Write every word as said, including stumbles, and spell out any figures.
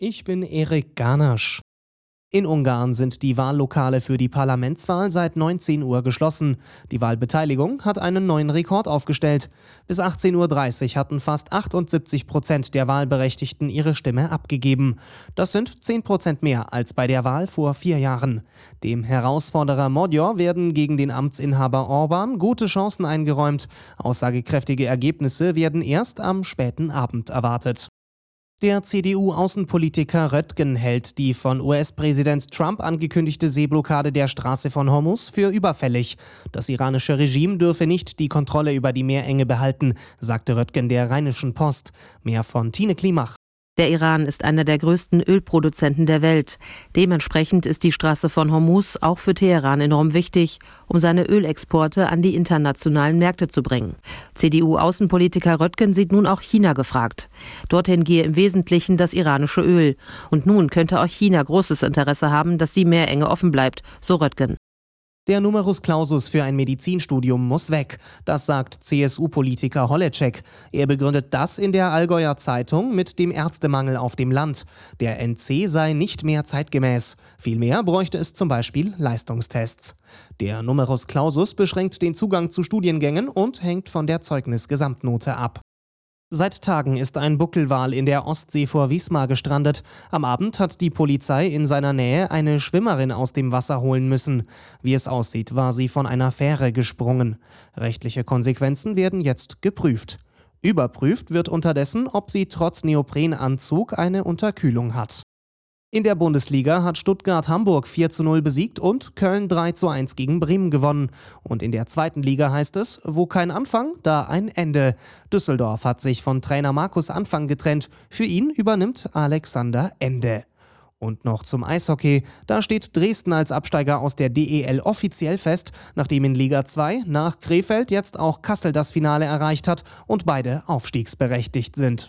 Ich bin Erik Garnasch. In Ungarn sind die Wahllokale für die Parlamentswahl seit neunzehn Uhr geschlossen. Die Wahlbeteiligung hat einen neuen Rekord aufgestellt. Bis achtzehn Uhr dreißig hatten fast achtundsiebzig Prozent der Wahlberechtigten ihre Stimme abgegeben. Das sind zehn Prozent mehr als bei der Wahl vor vier Jahren. Dem Herausforderer Magyar werden gegen den Amtsinhaber Orbán gute Chancen eingeräumt. Aussagekräftige Ergebnisse werden erst am späten Abend erwartet. Der C D U-Außenpolitiker Röttgen hält die von U S-Präsident Trump angekündigte Seeblockade der Straße von Hormuz für überfällig. Das iranische Regime dürfe nicht die Kontrolle über die Meerenge behalten, sagte Röttgen der Rheinischen Post. Mehr von Tine Klimach. Der Iran ist einer der größten Ölproduzenten der Welt. Dementsprechend ist die Straße von Hormuz auch für Teheran enorm wichtig, um seine Ölexporte an die internationalen Märkte zu bringen. C D U-Außenpolitiker Röttgen sieht nun auch China gefragt. Dorthin gehe im Wesentlichen das iranische Öl. Und nun könnte auch China großes Interesse haben, dass die Meerenge offen bleibt, so Röttgen. Der Numerus Clausus für ein Medizinstudium muss weg, das sagt C S U-Politiker Holleczek. Er begründet das in der Allgäuer Zeitung mit dem Ärztemangel auf dem Land. Der N C sei nicht mehr zeitgemäß. Vielmehr bräuchte es zum Beispiel Leistungstests. Der Numerus Clausus beschränkt den Zugang zu Studiengängen und hängt von der Zeugnisgesamtnote ab. Seit Tagen ist ein Buckelwal in der Ostsee vor Wismar gestrandet. Am Abend hat die Polizei in seiner Nähe eine Schwimmerin aus dem Wasser holen müssen. Wie es aussieht, war sie von einer Fähre gesprungen. Rechtliche Konsequenzen werden jetzt geprüft. Überprüft wird unterdessen, ob sie trotz Neoprenanzug eine Unterkühlung hat. In der Bundesliga hat Stuttgart Hamburg vier zu null besiegt und Köln drei zu eins gegen Bremen gewonnen. Und in der zweiten Liga heißt es, wo kein Anfang, da ein Ende. Düsseldorf hat sich von Trainer Markus Anfang getrennt. Für ihn übernimmt Alexander Ende. Und noch zum Eishockey. Da steht Dresden als Absteiger aus der D E L offiziell fest, nachdem in Liga zwei nach Krefeld jetzt auch Kassel das Finale erreicht hat und beide aufstiegsberechtigt sind.